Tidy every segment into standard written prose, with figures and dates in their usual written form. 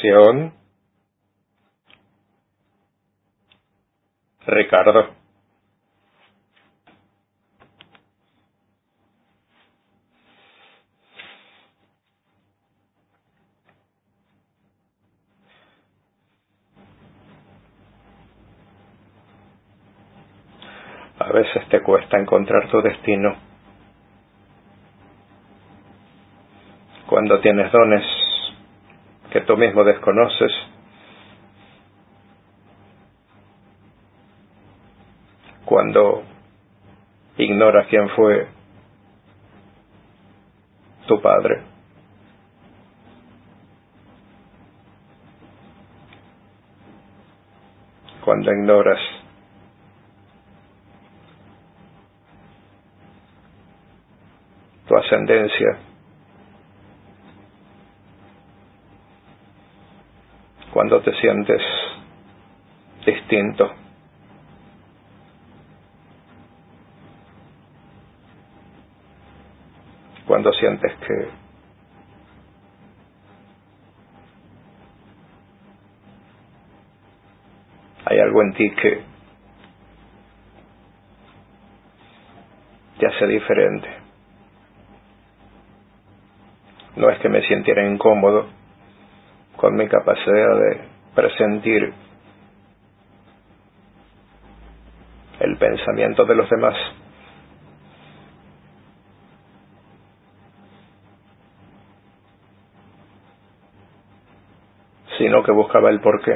Respiración. Ricardo. A veces te cuesta encontrar tu destino. Cuando tienes dones que tú mismo desconoces, cuando ignoras quién fue tu padre, cuando ignoras tu ascendencia, cuando te sientes distinto, cuando sientes que hay algo en ti que te hace diferente. No es que me sintiera incómodo con mi capacidad de presentir el pensamiento de los demás, sino que buscaba el porqué.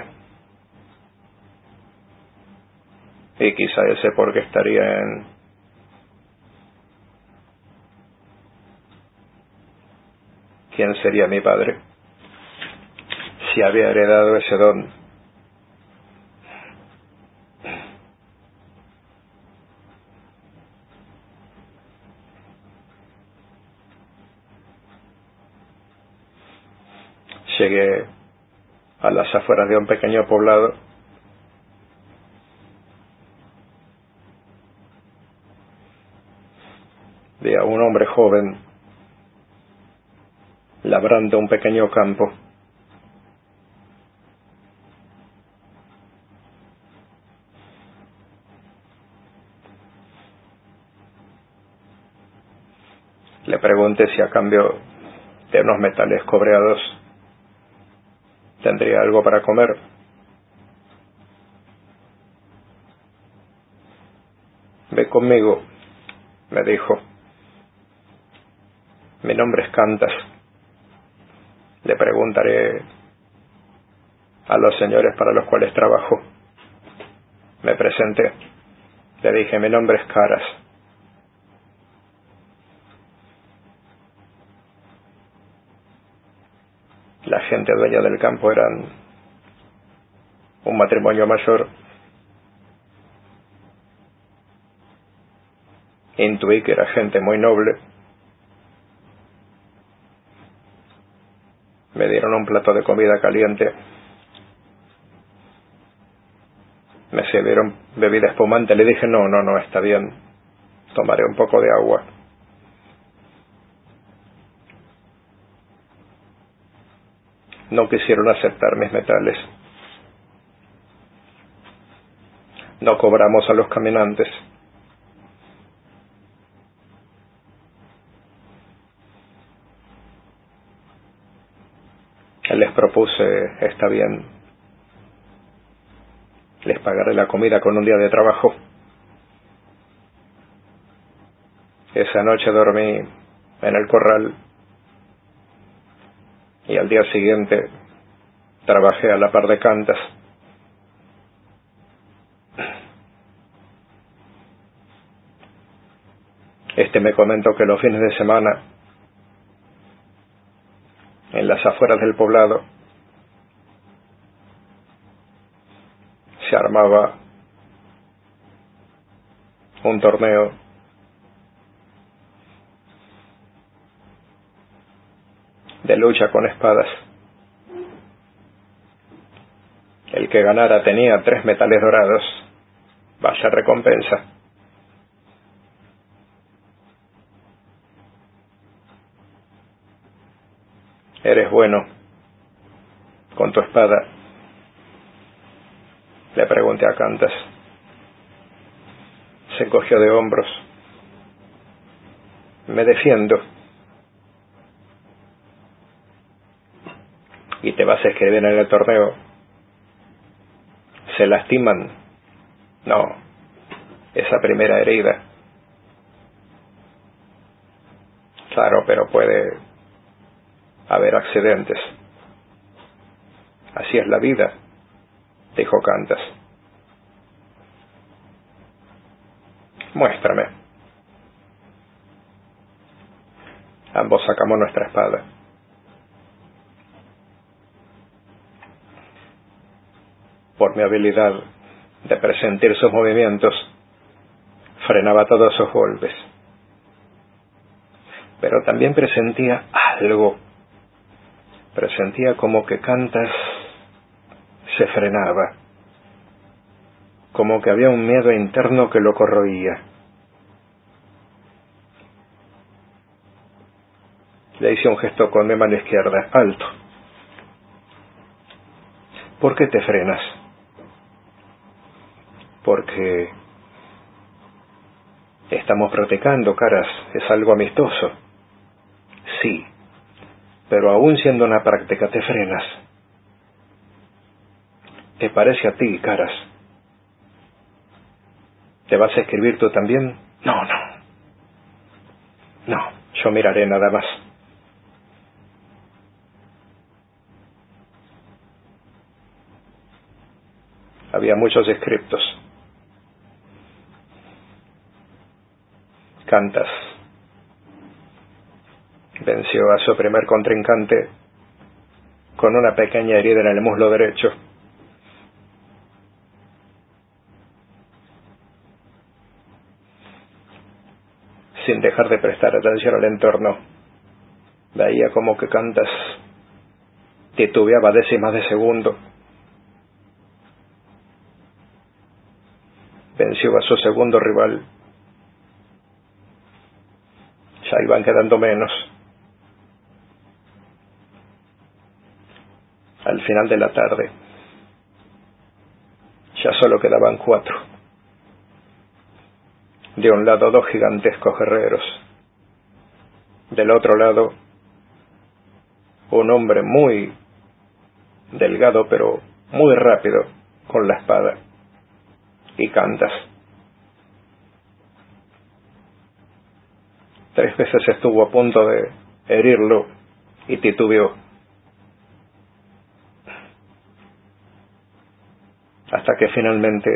Y quizá ese porqué estaría en quién sería mi padre, si había heredado ese don. Llegué a las afueras de un pequeño poblado vi a un hombre joven labrando un pequeño campo. Le pregunté si a cambio de unos metales cobreados tendría algo para comer. Ve conmigo, me dijo. Mi nombre es Cantas. Le preguntaré a los señores para los cuales trabajo. Me presenté. Le dije, mi nombre es Caras. La gente dueña del campo eran un matrimonio mayor. Intuí que era gente muy noble. Me dieron un plato de comida caliente. Me sirvieron bebida espumante. Le dije, no, está bien. Tomaré un poco de agua. No quisieron aceptar mis metales. No cobramos a los caminantes. Les propuse, está bien, les pagaré la comida con un día de trabajo. Esa noche dormí en el corral y al día siguiente trabajé a la par de Cantas. Me comentó que los fines de semana, en las afueras del poblado, se armaba un torneo de lucha con espadas. El que ganara tenía 3 metales dorados. Vaya recompensa. Eres bueno. con tu espada. Le pregunté a Cantas. Se encogió de hombros. Me defiendo. ¿Y te vas a escribir en el torneo? ¿Se lastiman? No. Esa primera herida. Claro, pero puede haber accidentes. Así es la vida, dijo Cantas. Muéstrame. Ambos sacamos nuestra espada. Por mi habilidad de presentir sus movimientos, frenaba todos sus golpes. Pero también presentía algo. Presentía como que Cantas se frenaba, como que había un miedo interno que lo corroía. Le hice un gesto con mi mano izquierda. Alto. ¿Por qué te frenas? Porque estamos practicando, Caras. Es algo amistoso. Sí, pero aún siendo una práctica te frenas. ¿Te parece a ti, Caras? ¿Te vas a escribir tú también? No. No, yo miraré nada más. Había muchos escriptos. Cantas venció a su primer contrincante con una pequeña herida en el muslo derecho. Sin dejar de prestar atención al entorno, veía como que Cantas titubeaba décimas de segundo. Venció a su segundo rival. Ya iban quedando menos. Al final de la tarde, ya solo quedaban 4. De un lado 2 gigantescos guerreros. Del otro lado, un hombre muy delgado pero muy rápido con la espada. Y Cantas. 3 veces estuvo a punto de herirlo y titubeó. Hasta que finalmente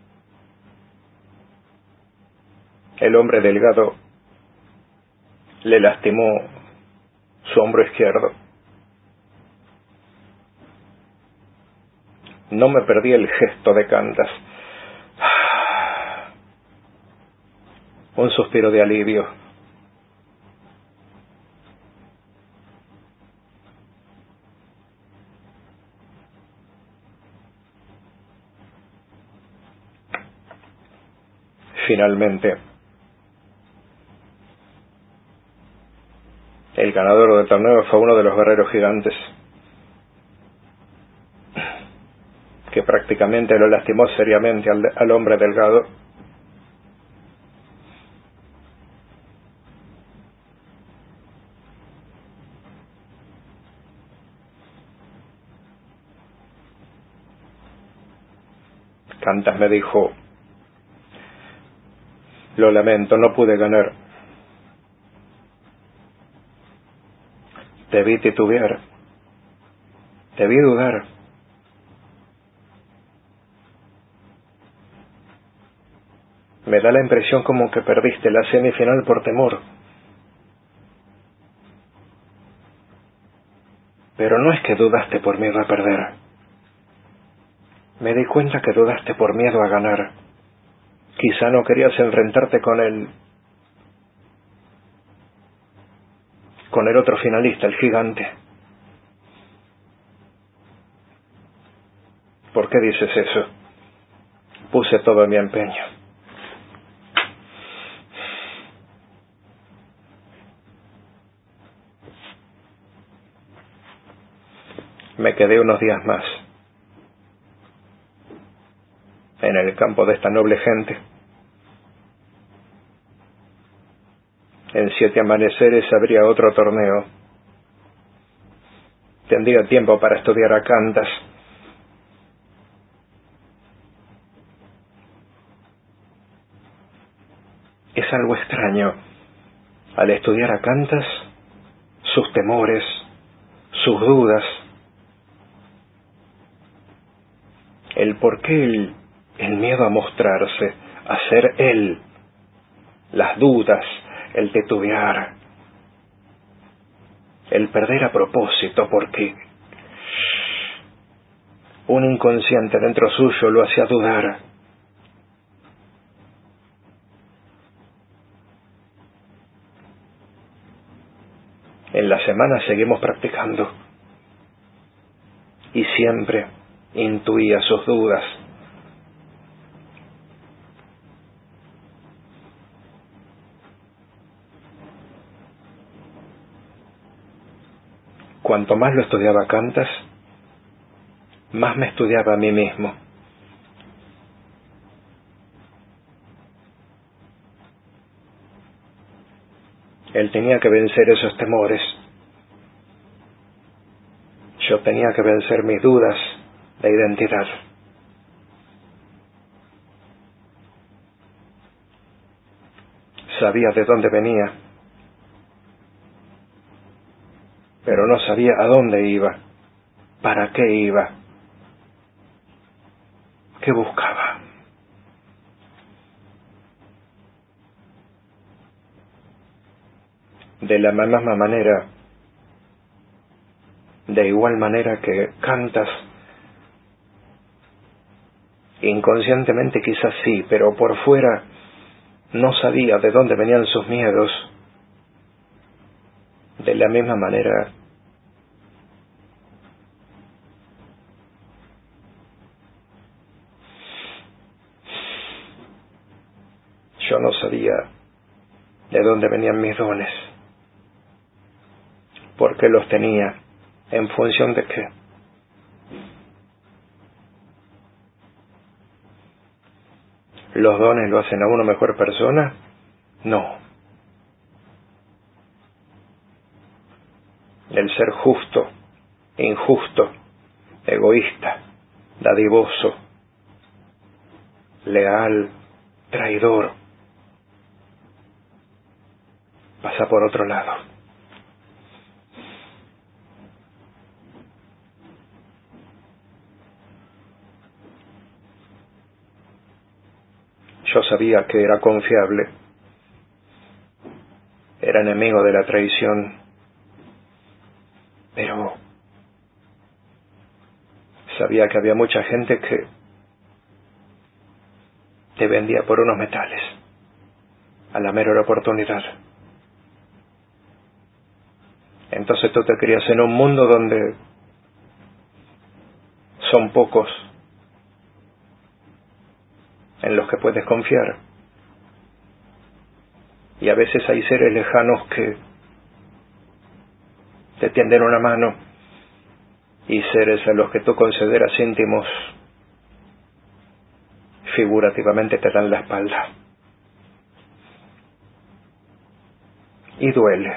el hombre delgado le lastimó su hombro izquierdo. No me perdí el gesto de Cantas. Un suspiro de alivio. Finalmente, el ganador del torneo fue uno de los guerreros gigantes, que prácticamente lo lastimó seriamente al hombre delgado. Cantas me dijo: lo lamento, no pude ganar. Te vi titubear. Te vi dudar. Me da la impresión como que perdiste la semifinal por temor. Pero no es que dudaste por miedo a perder. Me di cuenta que dudaste por miedo a ganar. Quizá no querías enfrentarte con el otro finalista, el gigante. ¿Por qué dices eso? Puse todo mi empeño. me quedé unos días más en el campo de esta noble gente. En 7 amaneceres habría otro torneo. Tendría tiempo para estudiar a Cantas. Es algo extraño. Al estudiar a Cantas, sus temores, sus dudas, el por qué el miedo a mostrarse, a ser él, las dudas, el titubear, el perder a propósito porque un inconsciente dentro suyo lo hacía dudar. En la semana seguimos practicando y siempre intuía sus dudas. Cuanto más lo estudiaba Cantas, más me estudiaba a mí mismo. Él tenía que vencer esos temores. Yo tenía que vencer mis dudas de identidad. Sabía de dónde venía, pero no sabía a dónde iba, para qué iba, qué buscaba. De la misma manera, de igual manera que Cantas, inconscientemente quizás sí, pero por fuera no sabía de dónde venían sus miedos. De la misma manera, yo no sabía de dónde venían mis dones, por qué los tenía, en función de qué. ¿Los dones lo hacen a uno mejor persona? No. El ser justo, injusto, egoísta, dadivoso, leal, traidor, pasa por otro lado. Yo sabía que era confiable, era enemigo de la traición, pero sabía que había mucha gente que te vendía por unos metales, a la mera oportunidad. Entonces tú te crías en un mundo donde son pocos en los que puedes confiar. Y a veces hay seres lejanos que te tienden una mano y seres a los que tú consideras íntimos figurativamente te dan la espalda. Y duele.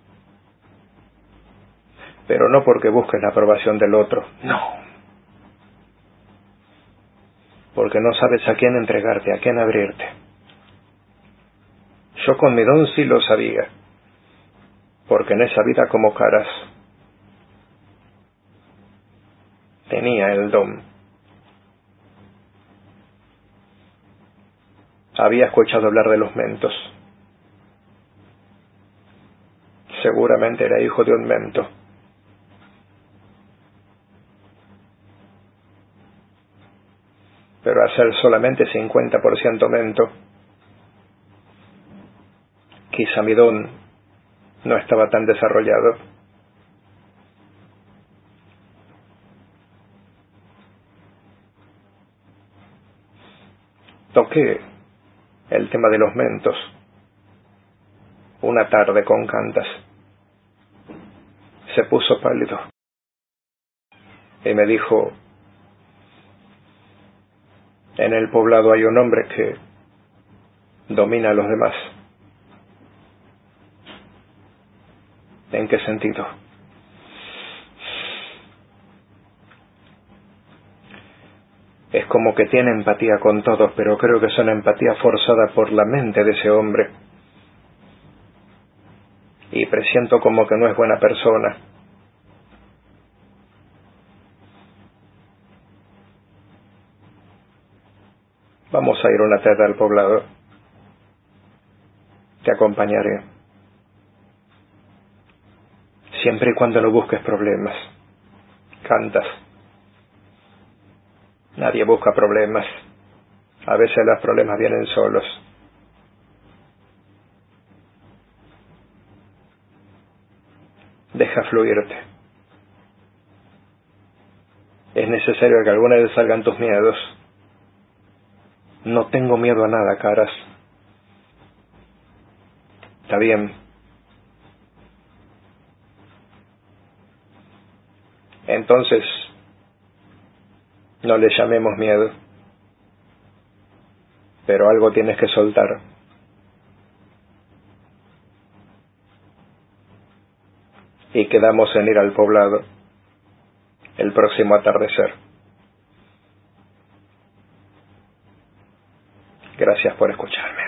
Pero no porque busques la aprobación del otro, no. Porque no sabes a quién entregarte, a quién abrirte. Yo con mi don sí lo sabía, porque en esa vida como Caras tenía el don. Había escuchado hablar de los mentos. Seguramente era hijo de un mento. Pero a ser solamente 50% mento, quizá mi don no estaba tan desarrollado. Toqué el tema de los mentos una tarde con Cantas. Se puso pálido. y me dijo: en el poblado hay un hombre que domina a los demás. ¿En qué sentido? Es como que tiene empatía con todos, pero creo que es una empatía forzada por la mente de ese hombre. Y presiento como que no es buena persona. Vamos a ir una tarde al poblado. Te acompañaré. Siempre y cuando no busques problemas. Cantas. Nadie busca problemas. A veces los problemas vienen solos. Deja fluirte. Es necesario que alguna vez salgan tus miedos. No tengo miedo a nada, Caras. Está bien. Entonces, no le llamemos miedo. Pero algo tienes que soltar. Y quedamos en ir al poblado el próximo atardecer. Gracias por escucharme.